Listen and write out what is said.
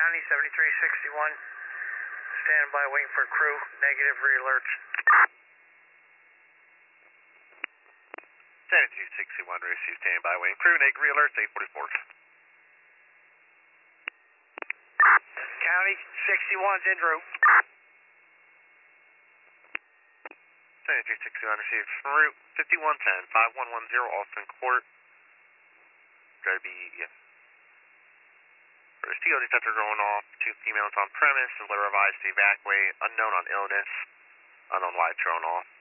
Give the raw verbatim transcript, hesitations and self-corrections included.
County, seventy-three sixty-one. Stand by, waiting for crew. Negative, re-alerts. seventy-two sixty-one, receive standby, waiting crew. Negative, re-alerts, eight forty-four. County, sixty-one's en route. seventy-two sixty-one, received from route fifty-one ten, five one one zero, Austin Court. Try to be, yeah. For steel detector going off, two females on premise, alert advised to evacuate, unknown on illness, unknown why it's thrown off.